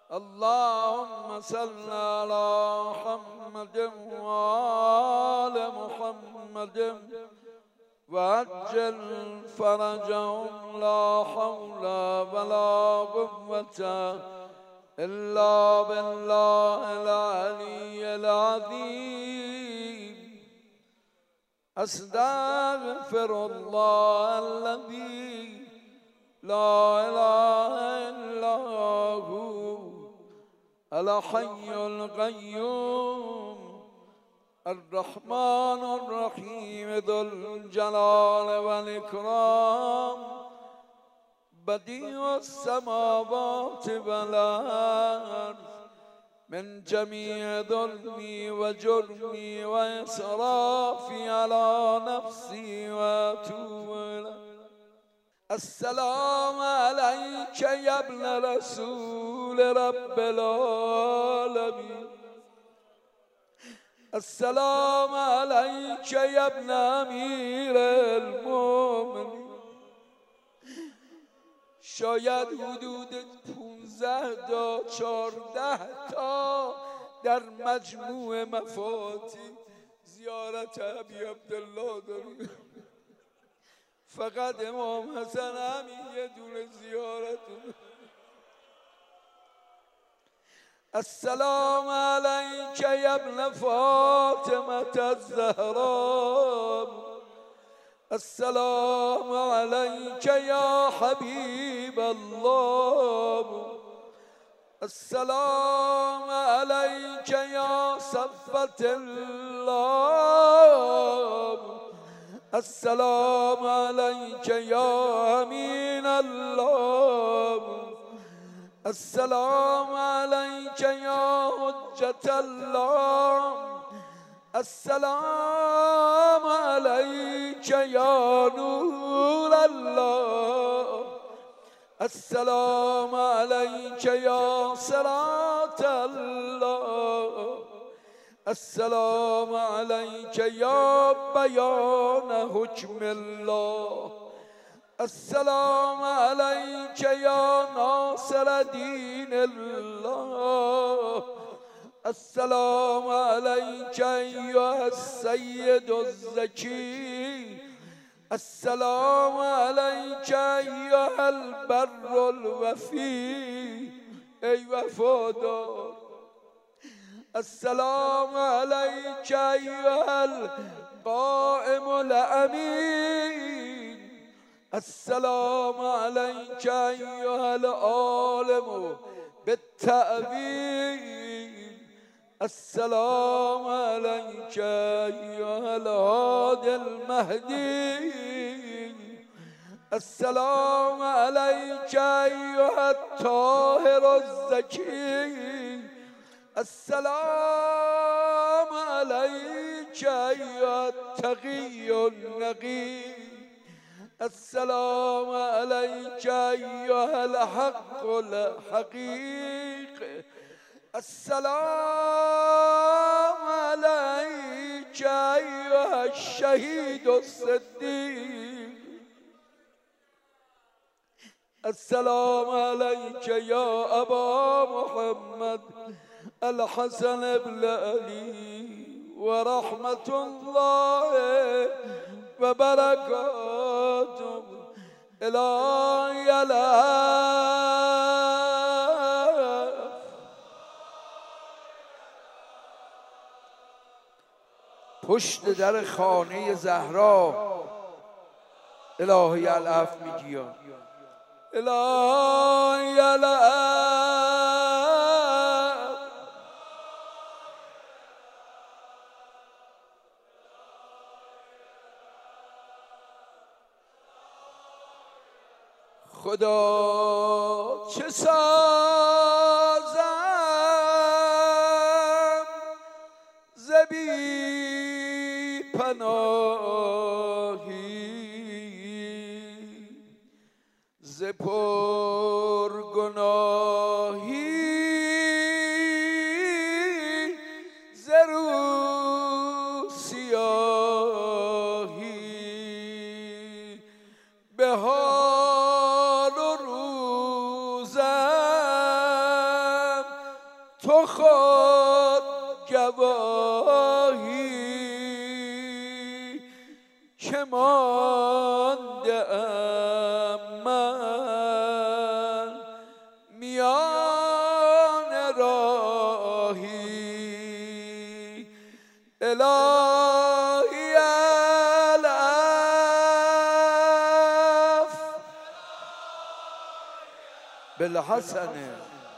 اللهم صل على محمد وآل محمد وعجل فرجهم لا حول ولا قوة إلا بالله العلي العظيم. أستغفر الله الذي لا إله إلا هو الحي القيوم الرحمن الرحيم ذو الجلال والإكرام بديع السماوات والأرض من جميع ظلمي وجرمي وإسرافي على نفسي وأتوب إليه. السلام عليك يا ابن رسول رب العالمين. السلام عليك يا ابن أمير المؤمنين. شاید حدود 15 تا 14 تا در مجموع مفاتیح زیارت ابی عبدالله داریم. فقط امام حسن همین یه دونه زیارت. السلام عليك يا ابن فاطمة الزهراء. السلام عليك يا حبيب الله. السلام عليك يا صفة الله. السلام عليك يا أمين الله. السلام عليك يا حجة الله. السلام عليك يا نور الله. السلام عليك يا صراط الله. السلام عليك يا بيان حكم الله. السلام عليك يا ناصر دين الله. السلام عليك أيها السيد الزكي. السلام عليك أيها البر الوفي أي وفادار. السلام عليك أيها القائم الأمين. السلام عليك أيها العالم بالتأويل. السلام عليك أيها الهادي المهدي. السلام عليك أيها الطاهر الزكي. السلام عليك أيها التقي النقي. السلام عليك أيها الحق الحقيقي. السلام عليك أيها الشهيد الصديق. السلام عليك يا أبا محمد الحسن بن علي ورحمة الله وبركاته. إلهي پشت در خانه زهرا الهی العفو میگیان. الهی العفو. خدا چه سازم ز بی پناهی، ز پرگناهی، ز رو سیاهی، به حال و روزم تو خود گواهی که مانده ام من میان راهی الهی العفو بالحسنه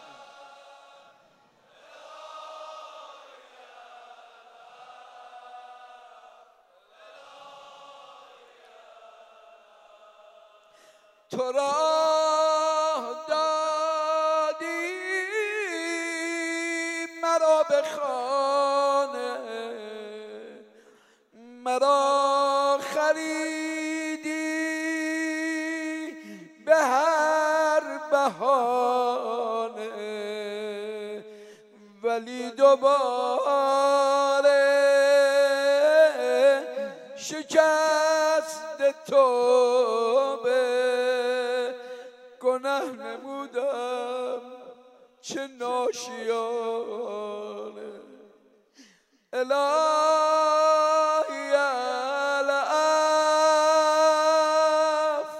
تو راه دادی مرا به خانه مرا خریدی به هر بهانه ولی دوباره شکست توبه گناه نمودم چه ناشیانه الهی العفو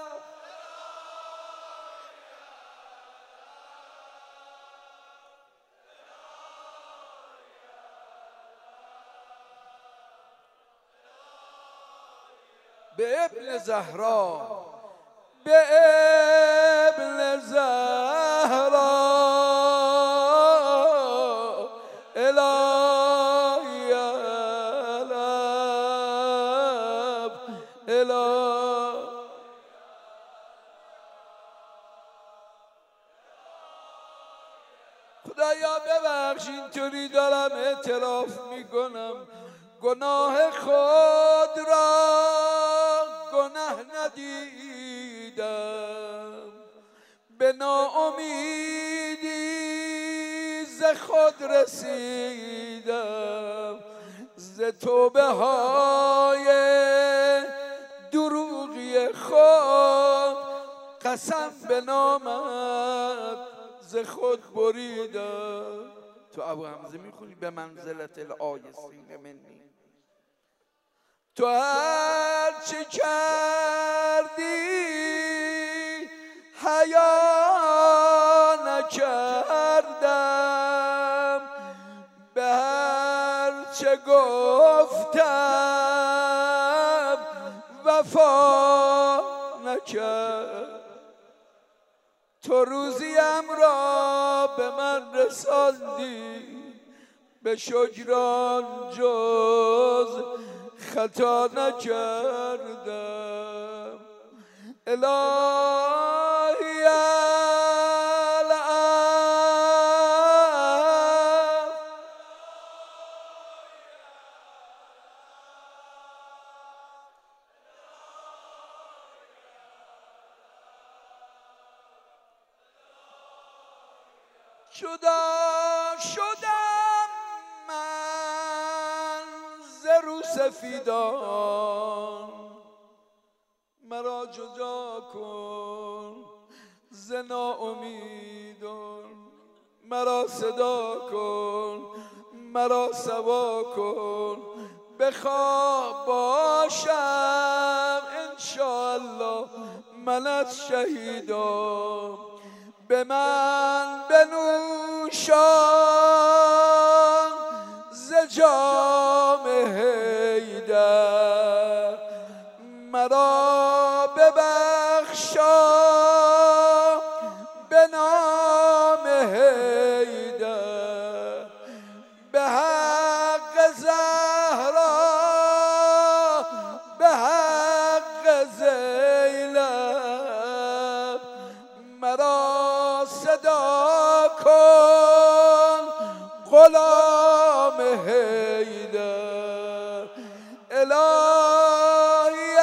به ابن زهرا به ابن زهرا الهی العفو الهی خدایا ببخش اینطوری دارم اعتراف میکنم گناه خود را گناه ندیدم به ناامیدی ز خود رسیدم ز توبه های دروغی خود قسم به نامت ز خود بریدم تو ابو حمزه میخونی به منزلت الآیسین منی تو هر چه کردی حیا نکردم به هر چه گفتم وفا نکرد تو روزیم را به من رساندی به شکران جز خطا نکردم الهی العفو جدا شدم من ز روسفیدان مرا جدا کن ز ناامیدان مرا صدا کن مرا سوا کن بخواه باشم انشاءالله من از شهیدان به من بنوشان ز جام حیدر مرا ببخشا به نام حیدر به حق زهرا به حق زینب مرا صدا کن غلام حیدر الهی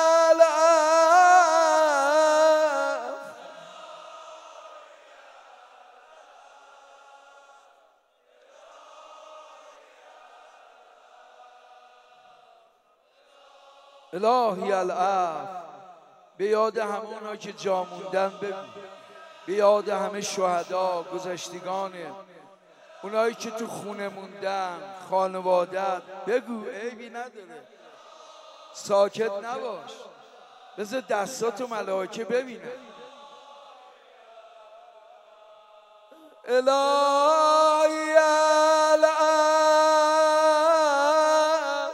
العفو الهی العفو به یاد همونا که جا موندن، به یاد همه شهدا گذشتگان اونایی که تو خونه موندن، خانوادت، بگو عیبی نداره، ساکت نباش، بذار دستاتو ملائکه ببینن. الهی الاب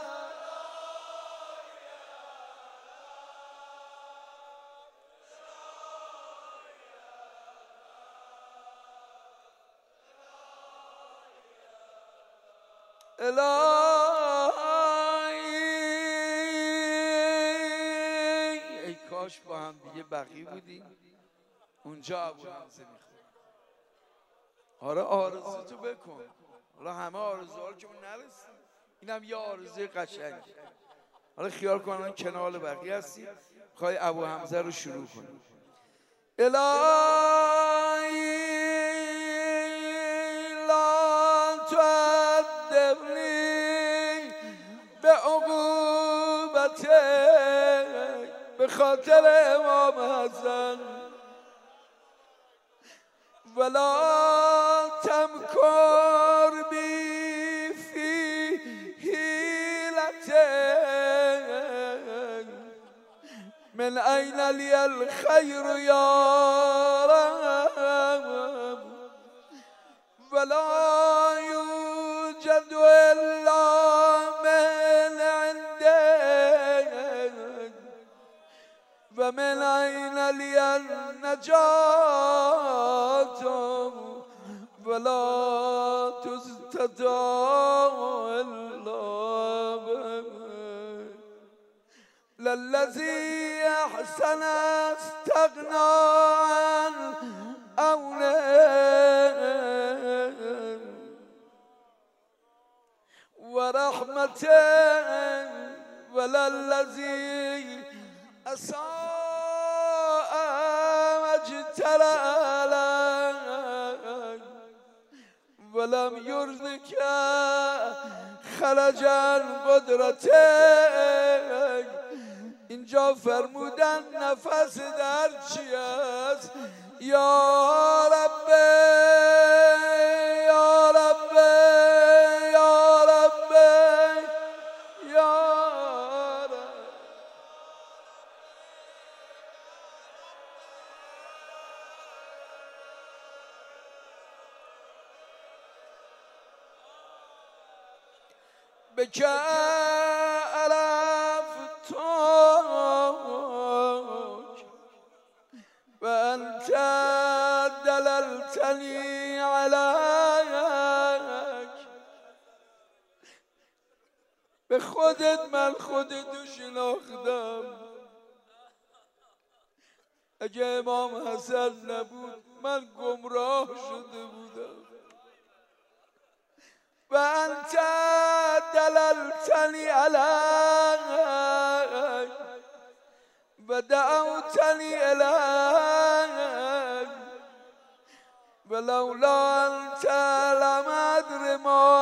ای کاش با هم دیگه بقی بودیم اونجا ابو حمزه میخواد. آره آرزو تو بکن، حالا همه آرزوها رو که ما نرسیم، اینم یه آرزوی قشنگه. حالا خیال کن کنال بقیه هستی، میخوای ابو حمزه رو شروع کنیم. الهی لا تعذبنی به عقوبتک به خاطر امام حسن، ولا تمکر بی فی حیلتک من این لی الخیر یا رب، ولا یوجد الا من عندک و من این لی النجات ولا تستطاع الا بک للذی احسن استغنا عن عونه و رحمته وللذی اساء واجترأ عليك ولم يرزق خرجا قدرتك. اینجا فرمودن نفس در چی است؟ یا رب یا رب یا رب یا رب. بک و انت دللتنی علیک، به خودت من خودتو شناختم. اگه امام حسن نبود من گمراه شده بودم. و انت دللتنی علیک و دعوتنی الیک ولولا انت لم ادر ما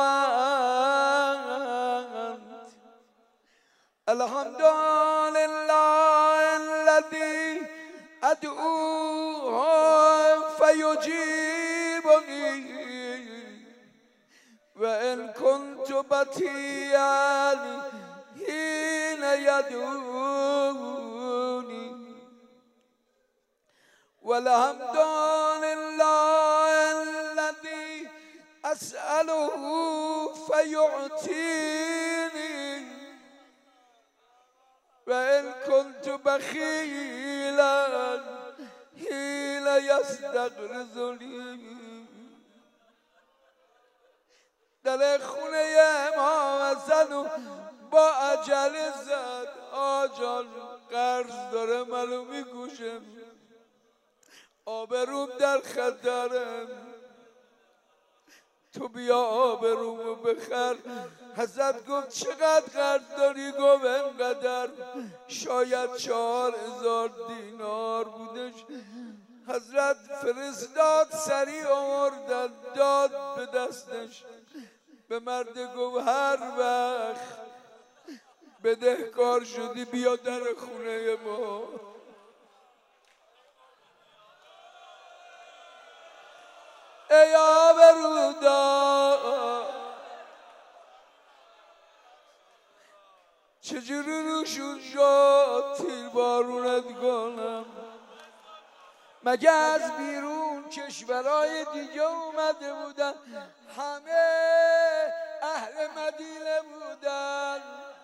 انت. الحمد لله الذي ادعوه فيجيبني وإن كنت بطيئا حين يدعوني. والحمد لله الذي أسأله فيعطيني وإن كنت بخيلا حين يستغرزني. در خونه امام حسن با عجله زد. آجان قرض داره منو میکشه، آبروم در خطرم، تو بیا آبرومو بخر. حضرت گفت چقدر قرض داری؟ گفت انقدر، شاید 4000 دینار بودش. حضرت فرستاد سریع آوردن داد به دستش. به مرد گفت هر وقت بدهکار شدی بیا در خونه ما. ای آبرودار چجوری روشون شد تیر بارونت کنم؟ مگه از بیرون کشورهای دیگه اومده بودن همه اهل مدینه بودن؟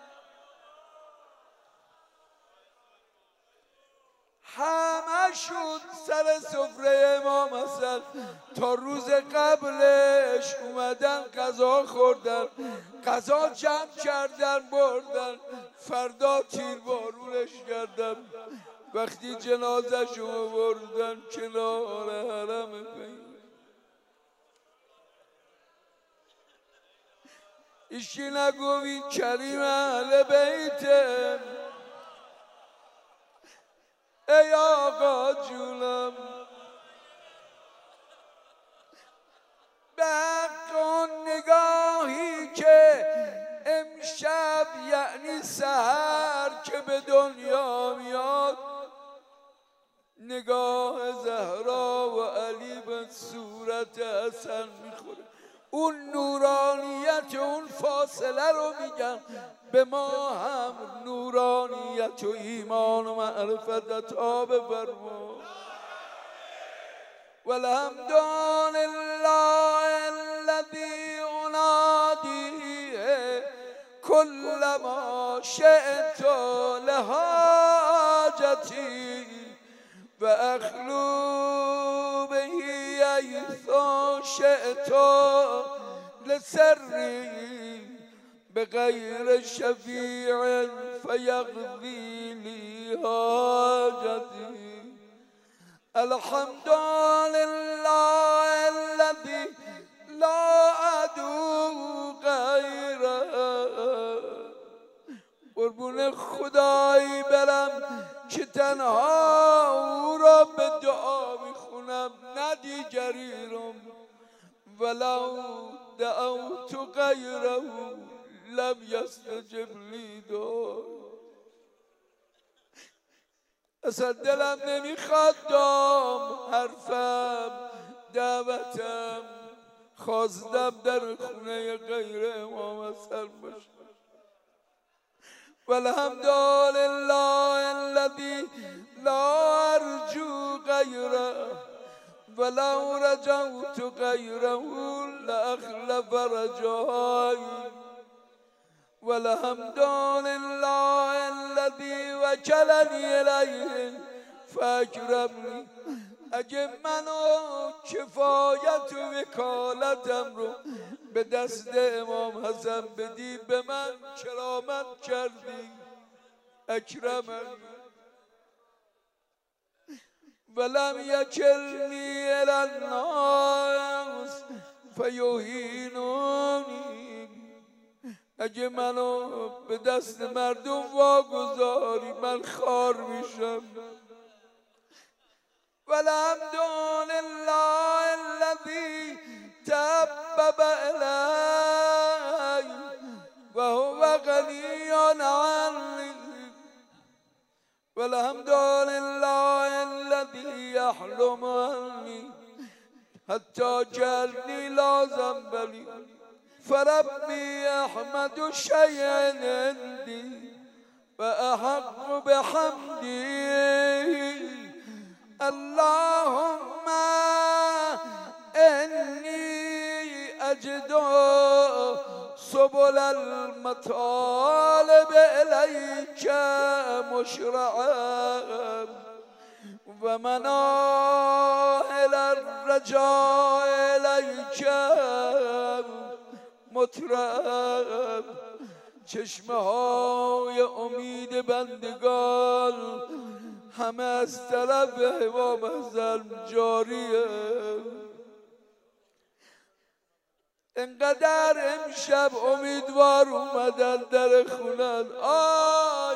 همشون سر سفره امام حسن تا روز قبلش اومدن غذا خوردن، غذا جمع کردن بردن، فردا تیر بارونش کردن. وقتی جنازش رو بردن کنار حرم پیغمبر، ایشکی نگوید کریم اهل بیته. ای آقا جونم به حق اون نگاهی که امشب یعنی سحر که به دنیا میاد، نگاه زهرا و علی به صورت حسن میخوره. اون نورانیت اون فاصله رو میگن، به ما هم نورانیت و ایمان و معرفت عطا بفرما. والحمد لله الذی انادیه کل ما شئت لحاجتی و اخلو بهی ایثا شئت لسری بغیر شفیع فیقضی لی حاجتی. الحمد لله الذی لا ادعو غیره. قربون خدایی برم که تنها او را به دعا میخونم نه دیگری رو. ولو دعوت غیره لم یستجب لی دعا. اصلا دلم نمیخواد دام حرفم دعوتم خواستم در خونه غیر امام حسن باشم. والحمد لله الذی لا ارجو غیره ولو رجوت غیره لاخلف رجایی. والحمد لله الذی وکلنی الیه فاکرمنی. اگه منو کفایت و وکالتم رو به دست امام حسن بدی به من کرامت کردی، اکرمنی. ولم یکلنی الی الناس فیهینونی. اگه منو به دست مردم واگذاری من خار میشم. والحمد لله الذی تحبب الی و هو غنی عنی. والحمد لله الذی یحلم عنی حتی جعلنی لا ذنب لی. فربی احمد شیء عندی و احق بحمدی. اللهم انی اجد سبل المطالب الیک مشرعا و مناهل الرجاء الیک مطرب. چشمه های امید بندگان همه از طرف امام حسن جاریه. انقدر امشب امیدوار اومدن در خونن. آی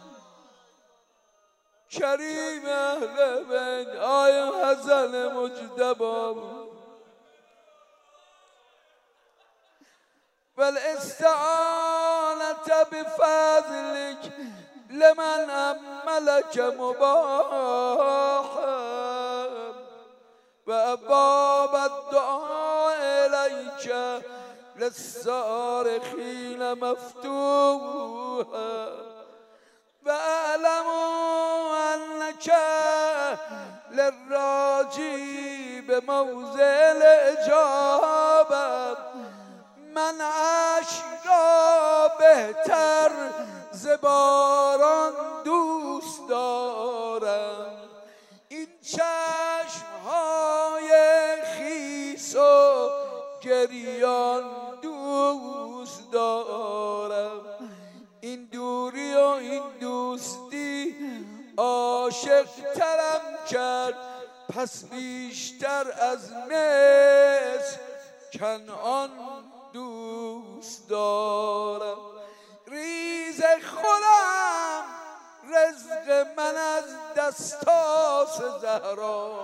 کریم اهل بیت، آی حسن مجتبی. والاستعانة بفضلك لمن أملك مباحا و ابواب الدعاء الیک للصارخين مفتوحا واعلموا انك للراجي بموضع الاجابه من عشق را بهتر ز باران دوست دارم این چشمهای خیس و گریان دوست دارم این دوری و این دوستی عاشق ترم کرد پس بیشتر از مصر کنعان دوست دارم ریز خودم رزق من از دستاس زهرا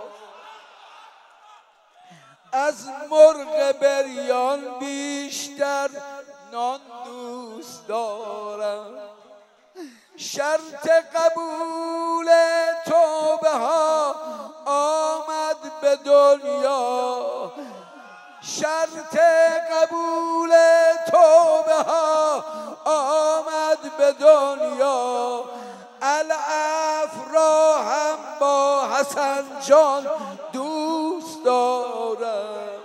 از مرغ بریان بیشتر نان دوست دارم شرط قبول توبه ها آمد به دنیا شرط قبول توبه ها آمد به دنیا العفو را هم با حسن جان دوست دارم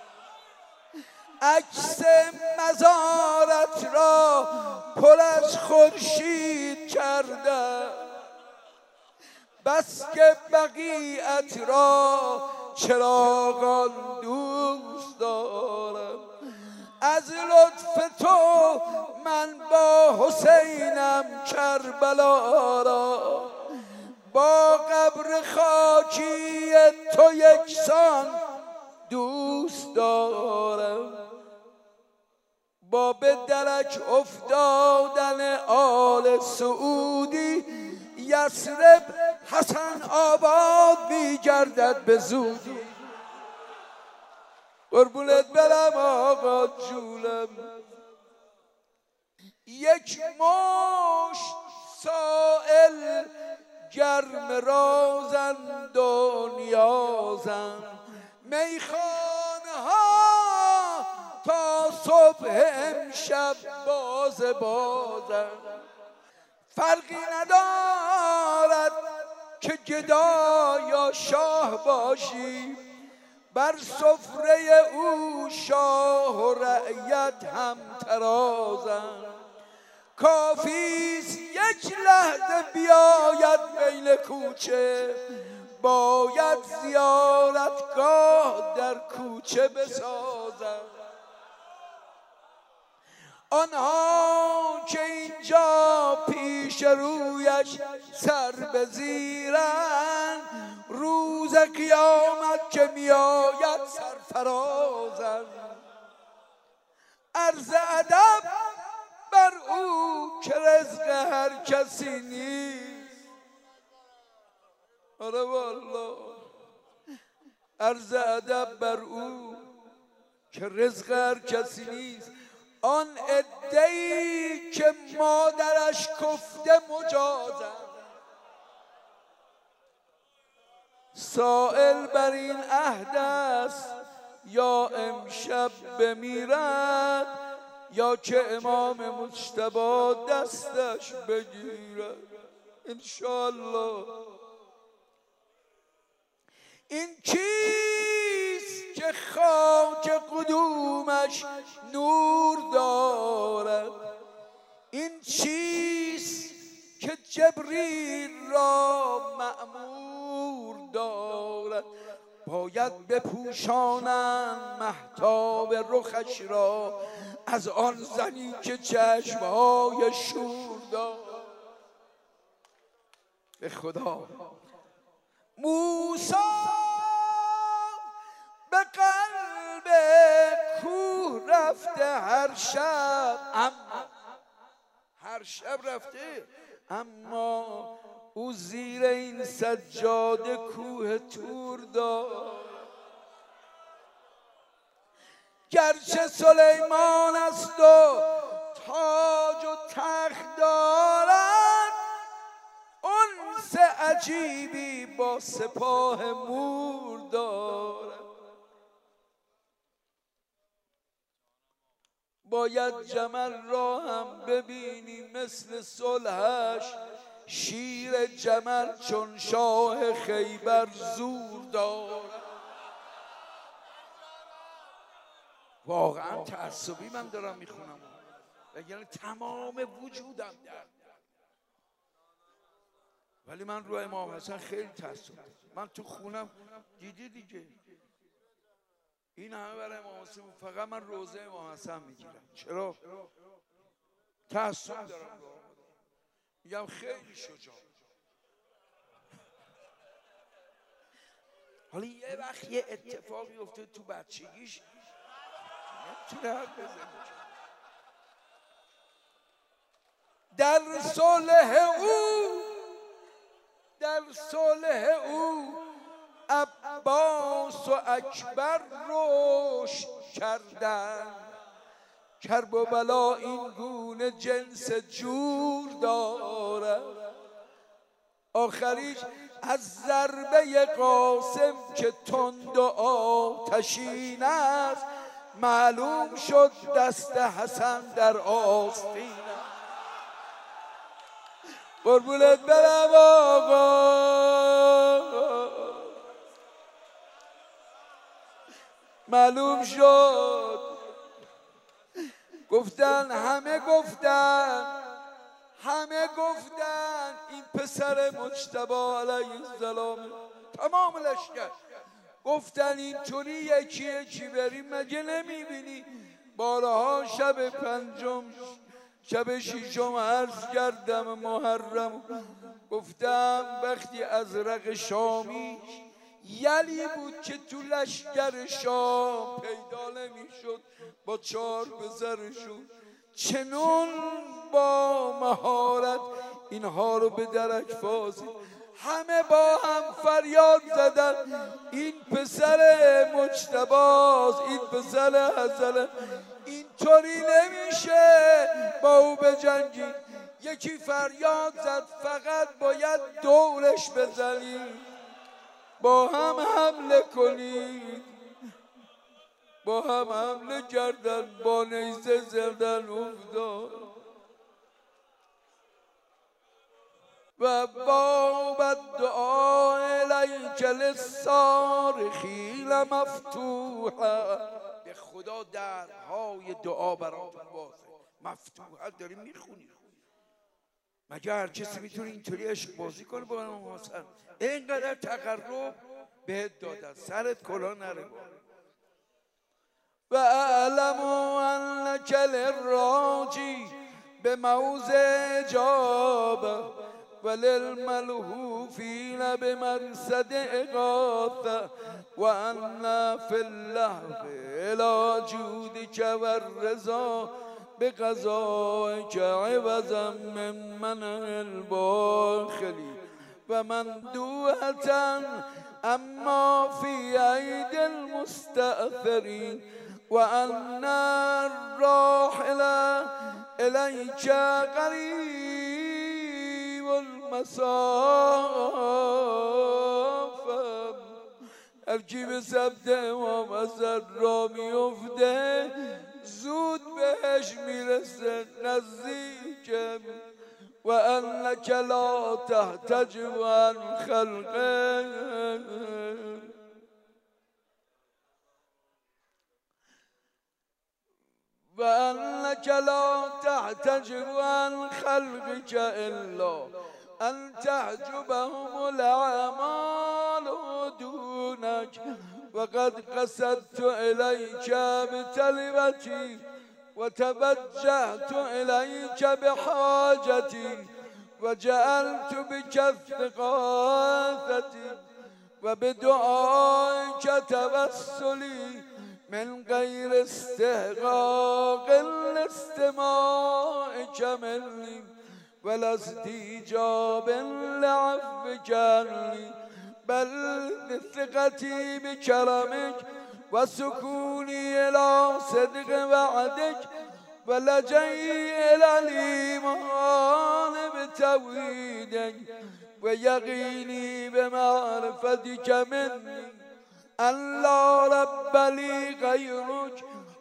عکس مزارت را پر از خورشید کردم بس که بقیت را چراغان دوست دارم از لطف تو من با حسینم کربلا را با قبر خاکی تو یکسان دوست دارم با به درک افتادن آل سعودی یثرب حسن آباد میگردد به زودی قربونت برم آقا جونم یک مشت سائل گرم رازند و نیازند میخانه ها تا صبح امشب بازند فرقی ندارد که گدا یا شاه باشی بر سفره او شاه و رعیت هم ترازند کافیست یک لحظه بیاید میل کوچه باید زیارتگاه در کوچه بسازند آنها که اینجا پیش رویش سر بزیرند روز قیامت که میآید سرفرازند عرض ادب بر او که رزق هر کسی نیست آره والله عرض ادب بر او که رزق هر کسی نیست آن عده‌ای که مادرش کفته مجازند سائل بر این عهد است یا امشب بمیرد یا که امام مجتبی دستش بگیرد انشالله این کیست که خاک قدومش نور دارد این چیست که جبریل را مأمور دارد باید بپوشانند مهتاب رخش را از آن زنی که چشمهای شور دارد به خدا موسی به قلب کوه رفته هر شب رفته اما او زیر این سجاده کوه طور داد گرچه سلیمان است و تاج و تخت دارد انس عجیبی با سپاه مور دارد باید جمل را هم ببینی مثل صلحش، شیر جمل چون شاه خیبر زور دارد. واقعا تعصبی من دارم میخونم، یعنی تمام وجودم درد، ولی من رو امام حسن خیلی تعصب دارم. من تو خونم دیدی دیگه، این همه برای امام حسن، فقط من روزه امام حسن میگیرم. چرا؟ تعصب دارم، میگم خیلی شجاع. حالا یه وقت یه اتفاقی افتاد تو بچگیش نمیتونه حرف بزنه. در صلح او عباس و اکبر رشد کردن، کرب و بلا این گونه جنس جور دارد. آخریش از ضربه قاسم که تند و آتشین است، معلوم شد دست حسن در آستین. قربونت برم آقا. معلوم شد، گفتن همه گفتن این پسر مجتبی علیه السلام، تمام لشکر گفتن اینطوری یکی بریم، مگه نمیبینی بارها شب پنجم شب شیشم عرض کردم محرم، گفتم وقتی ازرق شامی یلی بود که تو لشکر شام پیدا نمیشد، با 4 پسرشون چنون با مهارت اینها رو به درک فازید. همه با هم فریاد زدن این پسر مجتباست، این پسر حسنه، اینطوری نمیشه با او بجنگی. یکی فریاد زد فقط باید دورش بزنید، با هم حمله کنید. با هم حمله کردن، با نیزه زدن افتاد. و باب الدعاء الیک للصارخین مفتوحا، به خدا درهای دعا براتون بازه، مفتوحا. داریم میخونیم، مگه هر کسی میتونه اینطوری عشق بازی کنه با امام حسن؟ اینقدر تقرب بهت دادن، سرت کلا نره. و اعلم انک للراجی به موضع اجابه و للملهوفین به مرصد اغاثه و ان فی اللهو الی جودک و الرضا به قضایک عوضا من منع الباخلی و مندوحة اما فی عید المستأثرین و ان الراحل الیک قریب المسافه. هر کی به سمت امام حسن را میفته زود بهش میرسه، نزدیکه. و انک لا تحتجب عن خلقه و انک لا تحتجب عن خلقك الا ان تحجبهم الاعمال دونك وقد قصدت الیک بطلبتی وتوجهت الیک بحاجتی وجعلت بك استغاثتی وبدعائك توسلی من غیر استحقاق الاستماع مني ولا استیجاب لعفوك عني بل لثقتي بكرمك وسكوني الى صدق وعدك ولجئي الى الايمان بتوحيدك ويقيني بمعرفتك مني ان لا رب لي غيرك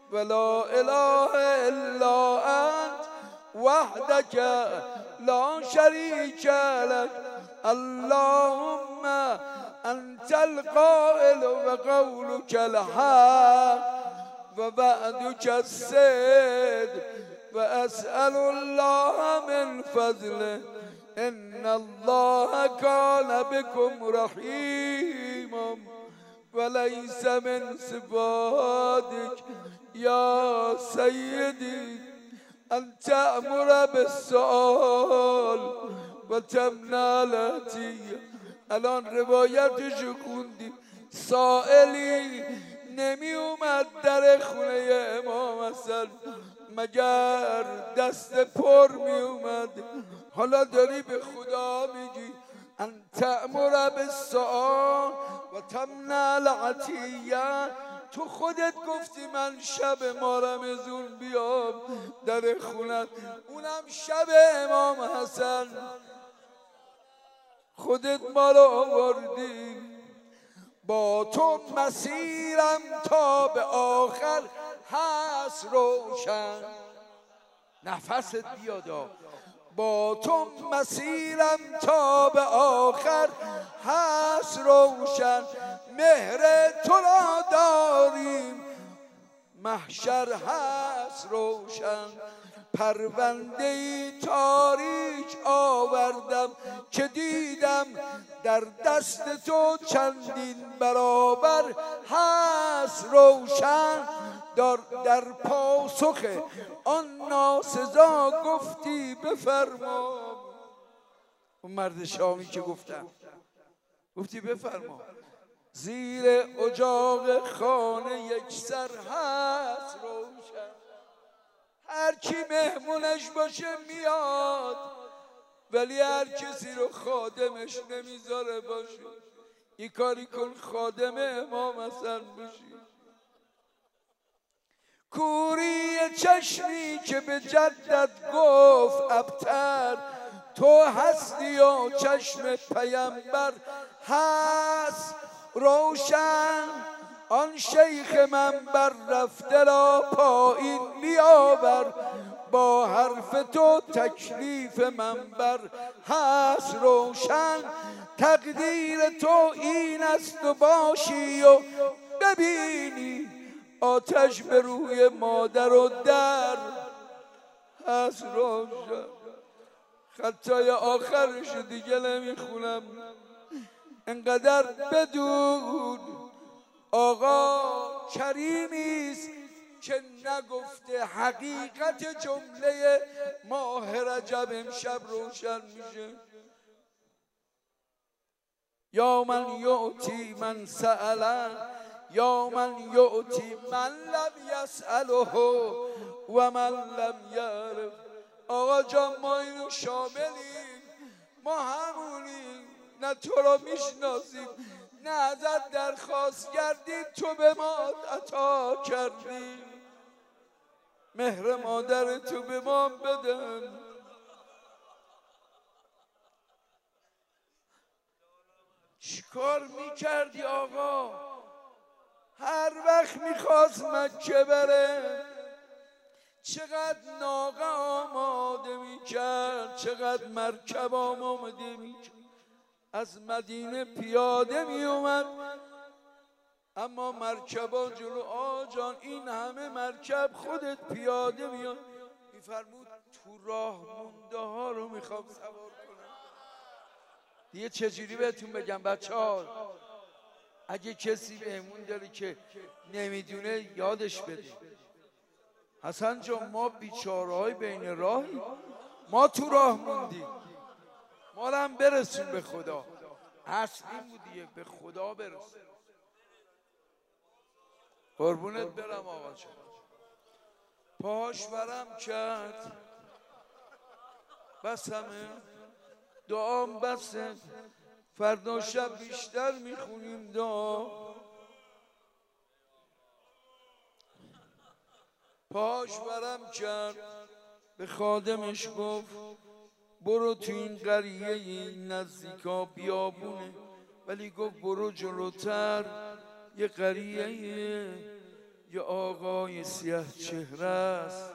ولا اله الا انت وحدك لا شريك لك اللهم انت القائل وقولك الحق ووعدك الصدق واسال الله من فضله ان الله كان بكم رحيما وليس من صفاتك يا سيدي أن تأمر بالسؤال و تمنع العطیه. الان روایتشو خوندی، سائلی نمی اومد در خونه امام حسن مگر دست پر می اومد. حالا داری به خدا میگی ان تأمر بالسؤال و تمنع العطیه. تو خودت گفتی من شب ما رمضون بیام در خونت، اونم شب امام حسن خودت ما رو آوردی. با تو مسیرم تا به آخر هست روشن. نفست بیادا. با تو مسیرم تا به آخر هست روشن. مهر تو را داریم محشر هست روشن. پرونده‌ای تاریک آوردم که دیدم در دست تو چندین برابر هست روشن. در پاسخ آن ناسزا گفتی بفرما. اون مرد شامی که گفتی بفرما. زیر اجاق خانه یک سر هست روشن. هر کی مهمونش باشه میاد، ولی هر کسی رو خادمش نمیذاره باشه. یه کاری کن خادم امام حسن باشی. کوری چشمی که به جدت گفت ابتر تو هستی و چشم پیمبر هست روشن. آن شیخ منبر رفته را پایین بیاور. با حرف تو تکلیف منبر هست روشن. تقدیر تو این است و باشی و ببینی آتش به روی مادر و در هست روشن. خطای آخرش دیگه نمیخونم. انقدر بدون آقا کریمیست که نگفته حقیقت جمله ماه رجب امشب روشن میشه. یا من یعطی من سأله یا من یعطی من لم یسأله و من لم یعرف. آقا جان ما اینو شاملیم، ما همونیم، نه تو رو میشناسیم نه ازت درخواست کردیم، تو به ما عطا کردی. مهر مادر تو به ما بدن. چیکار میکردی آقا؟ هر وقت میخواست مکه بره چقدر ناقه آماده میکرد، چقدر مرکب آماده میکرد، از مدینه پیاده میومد. اما مرکبا جلو آجان این همه مرکب خودت پیاده میاد. میفرمود تو راه مونده ها رو میخوام سوار کنم. دیگه چجوری بهتون بگم بچه‌ها؟ اگه کسی بهمون داره که نمیدونه یادش بده. حسن جان ما بیچاره‌های بین راهی، ما تو راه موندیم، ما رو هم برسون به خدا. اصلی بودیه به خدا برسون. قربونت برم آقا جان. پاهاش ورم کرد بس همه دعام بسه. فردا شب بیشتر میخونیم دعا. پاهاش ورم کرد به خادمش گفت برو تو این قریه این نزدیکا بیابونه، ولی گفت برو جلوتر یه قریه یه آقای سیاه چهره است،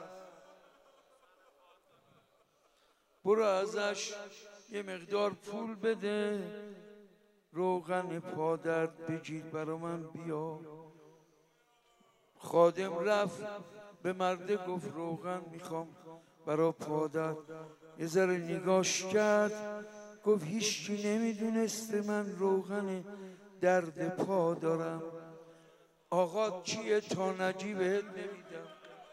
برو ازش یه مقدار پول بده، روغن پادرد بگیر برا من بیا. خادم رفت به مرده گفت روغن میخوام برا پادر. یه ذره نگاش کرد، گفت هیچکی نمیدونسته من روغن درد پا دارم. آقا کیه تا نجی بهت نمیدم.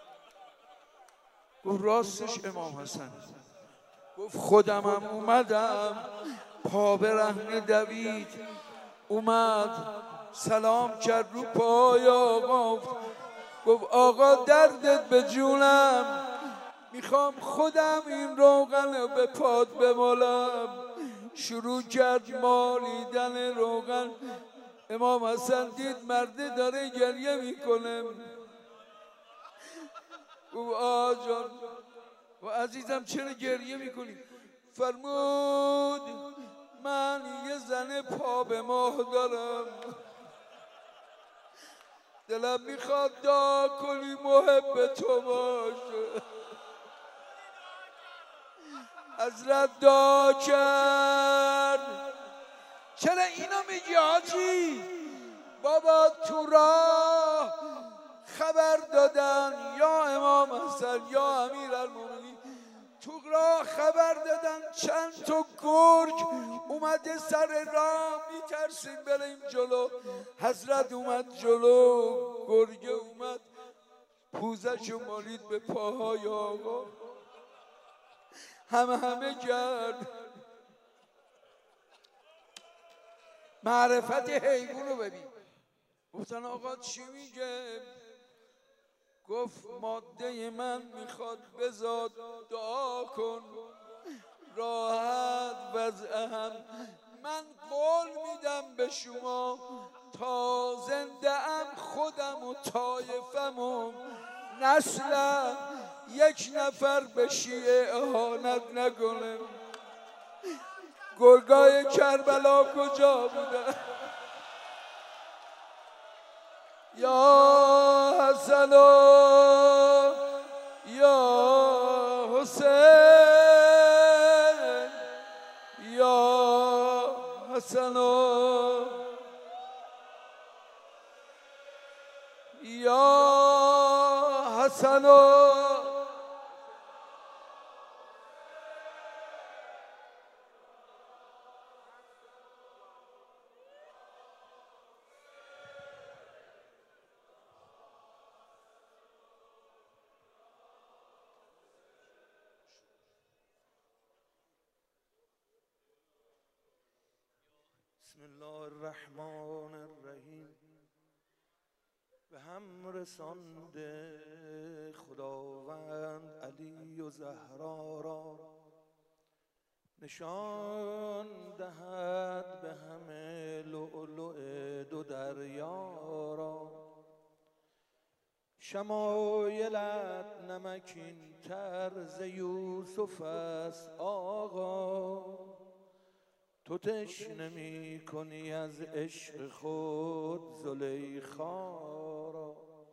گفت راستش امام حسن. گفت خودمم اومدم، پا برهنه دوید، اومد سلام کرد رو پای آقا. گفت آقا دردت به جونم، میخوام خودم این روغن رو به پاد بمالم. شروع کرد مالیدن روغن. امام حسن دید مرده داره گریه میکنه. گفت آجان و عزیزم چرا گریه میکنی؟ فرمود من یه زن پا به ماه دارم، دلم میخواد دعا کنی محب تو باشه. حضرت دعا کرد. چرا اینو میگی حاجی؟ بابا تو راه خبر دادن یا امام حسن یا امیرالمومنین، تو راه خبر دادن چند تا گرگ اومده سر راه، میترسیم بریم جلو. حضرت اومد جلو، گرگه اومد پوزشو مالید به پاهای آقا، همه کرد. معرفت حیوانو ببین. گفتن آقا چی میگه؟ گفت ماده من میخواد بزاد، دعا کن راحت وضعهم. من قول میدم به شما تا زنده ام خودم و طایفم و نسلم یک نفر به شیعه اهانت نکنه. گرگای کربلا کجا بودن؟ یا حسن و یا حسین، یا حسن و یا حسن و بسم الله الرحمن الرحیم. به هم رسانده خداوند علی و زهرا را، نشان دهد به همه لؤلؤ دو دریا را. شمایلت نمکین طرز یوسف است آقا، تو تشنه می کنی از عشق خود زلیخا را.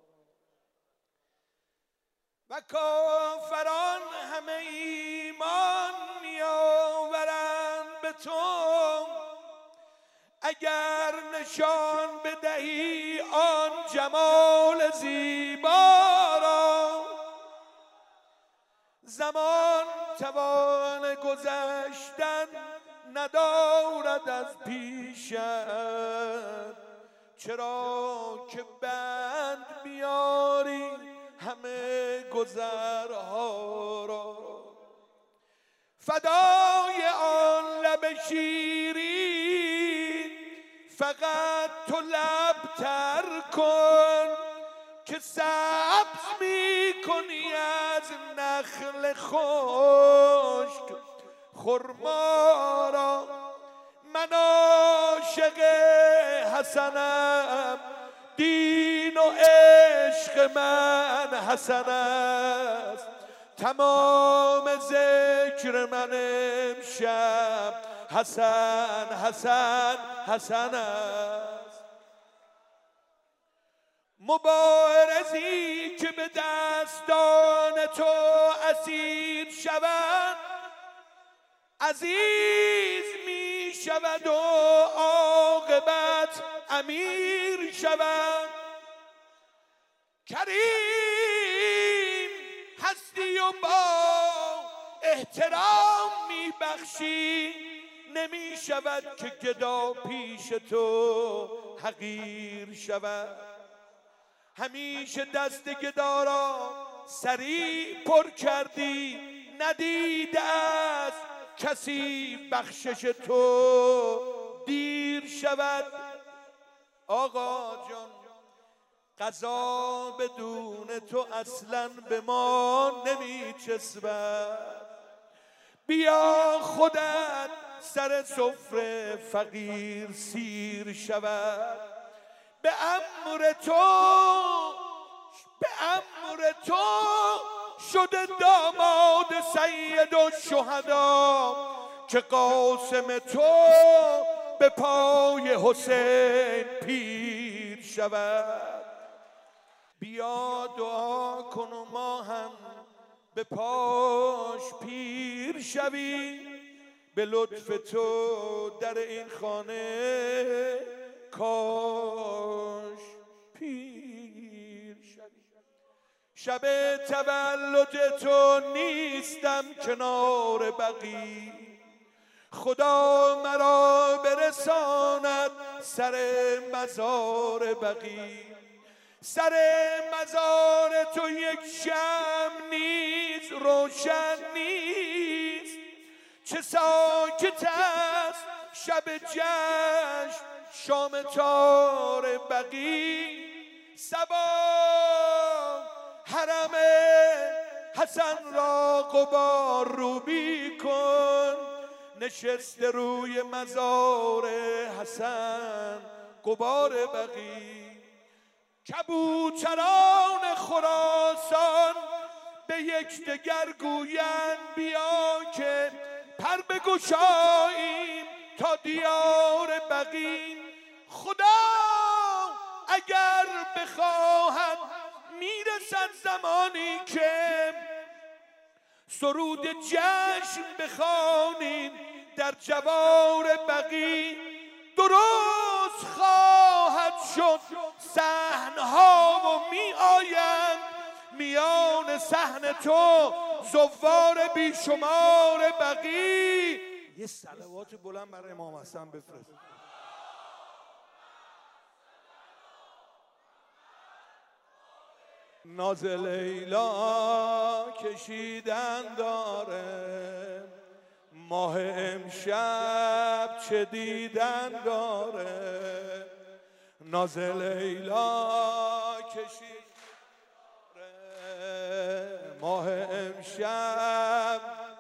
و کافران همه ایمان می آورند به تو، اگر نشان بدهی آن جمال زیبا را. زمان توان گذشتن ندارد از پیشت، چرا که بند میاری همه گذرها را. فدای آن لب شیرین فقط تو لب تر کن، که سبز می کنی از نخل خشک خرما را. من عاشق حسنم، دین و عشق من حسن است، تمام ذکر من امشب حسن حسن حسن است. مبارزی که به دستان تو اسیر شود عزیز می شود و عاقبت امیر شود. کریم هستی و با احترام می بخشی، نمی شود که گدا پیش تو حقیر شود. همیشه دست گدا را سریع پر کردی، ندیده است کسی بخشش تو دیر شود. آقا جان قضا بدون تو اصلا به ما نمی چسبد. بیا خودت سر سفره فقیر سیر شود. به امر تو شده داماد سید الشهدا که قاسم تو به پای حسین پیر شود. بیا دعا کن و ما هم به پاش پیر شوی، به لطف تو در این خانه کاش پیر شوی. شب تولد تو نیستم کنار بقی، خدا مرا برساند سر مزار بقی. سر مزار تو یک شمع نیز روشن نیست، چه ساکت است شب جشن شام تار بقی. صبا حرم حسن را غبار روبی کن، نشسته روی مزار حسن غبار بقی. کبوتران خراسان به یکدیگر گویند بیا که پر بگشاییم تا دیار بقی. خدا اگر بخواهد میرسد زمانی که سرود جشن بخوانیم در جوار بقی. درست خواهد شد صحنها و می آیند میان صحن تو زوار بیشمار بقی. یه صلوات بلند برای امام حسن بفرست. ناز لیلا کشیدن داره، ماه امشب چه دیدن داره. ناز لیلا کشیدن داره، ماه امشب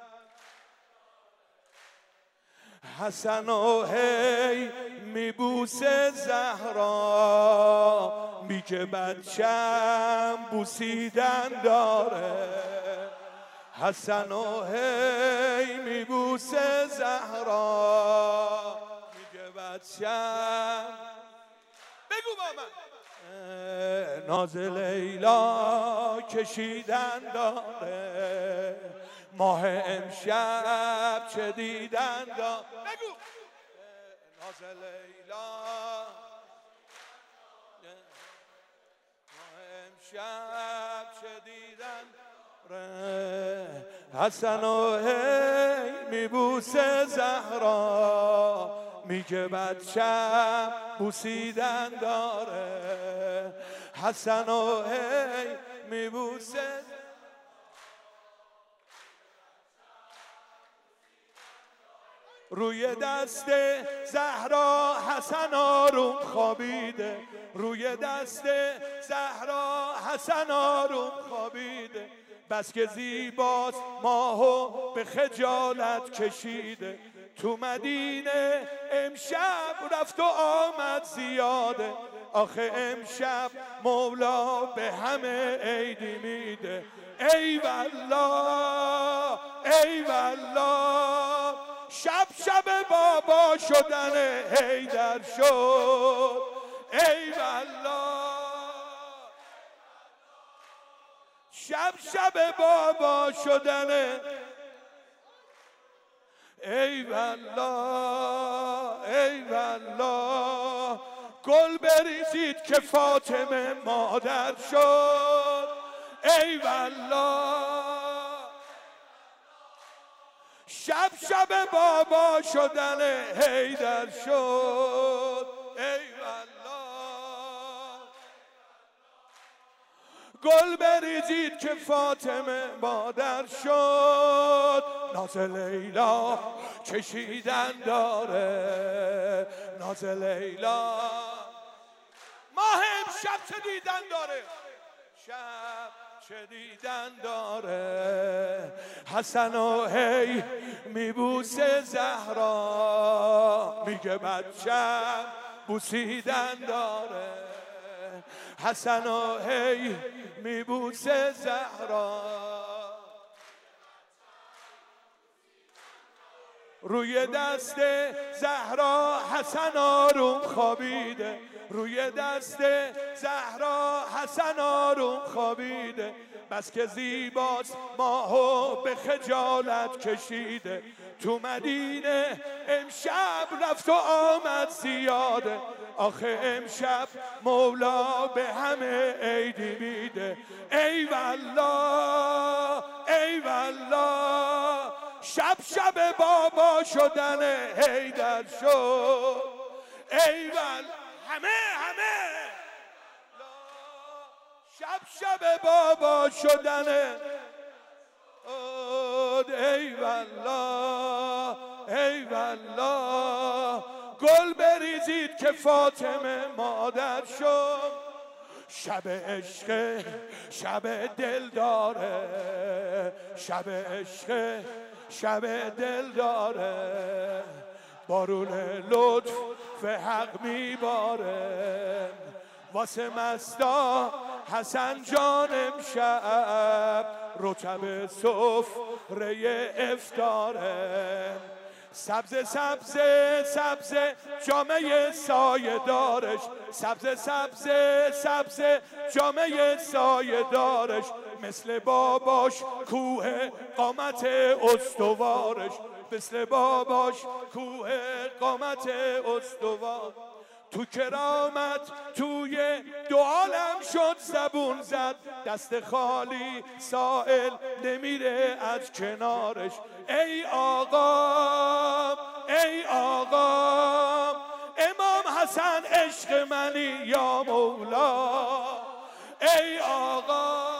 حسن و هی میبوسه زهرا، میگه بچم بوسیدن داره. حسن و هی میبوسه زهرا، میگه بچم بگو با من. ناز لیلا کشیدن داره، ماه امشب چه دیدن داره. بگو ناز لیلا ماه امشب چه دیدن داره. حسن و هی میبوسه زهرا، میگه بچم بوسیدن داره. حسن و هی میبوسه روی دست زهرا حسن آروم خوابیده، روی دست زهرا حسن آروم خوابیده. بس که زیباست ماهو به خجالت کشیده، تو مدینه امشب رفت و آمد زیاده. آخه امشب مولا به همه عیدی میده. ای والله ای والله شب شب بابا شدن حیدر شد. ای والله شب شب بابا شدنه. ای والله ای والله گل بریزید که فاطمه مادر شد. ای والله شب شب بابا شدن حیدر شد. ای والله گل بریزید که فاطمه مادر شد. ناز لیلا چشیدن داره، ناز لیلا ماه امشب چه دیدن داره، شب چه دیدن داره. حسن و هی میبوسه زهرا، میگه بچم بوسیدن داره. حسن و هی میبوسه زهرا، روی دست زهرا حسن آروم خوابیده، روی دست زهرا حسن آروم خوابیده. بس که زیباست ماهو به خجالت کشیده، تو مدینه امشب رفت و آمد زیاده. آخه امشب مولا به همه عیدی میده. ای والله ای والله شب شب بابا شدن حیدر شد. ای والله همه شب شب بابا شدن. ای والله ای والله گل بریزید که فاطمه مادر شد. شب عشق شب دل داره، شب عشق شب دل داره. بارون لطف حق میباره واسه مستا حسن جان امشب. رطب سفره افطاره، سبز سبز سبز جامعه سایه دارش، سبز سبز سبز جامعه سایه دارش. مثل باباش کوه قامت استوارش، مثل باباش کوه قامت استوار. تو کرامت توی دو عالم شد زبون زد، دست خالی سائل نمیره از کنارش. ای آقا ای آقا امام حسن عشق منی یا مولا. ای آقا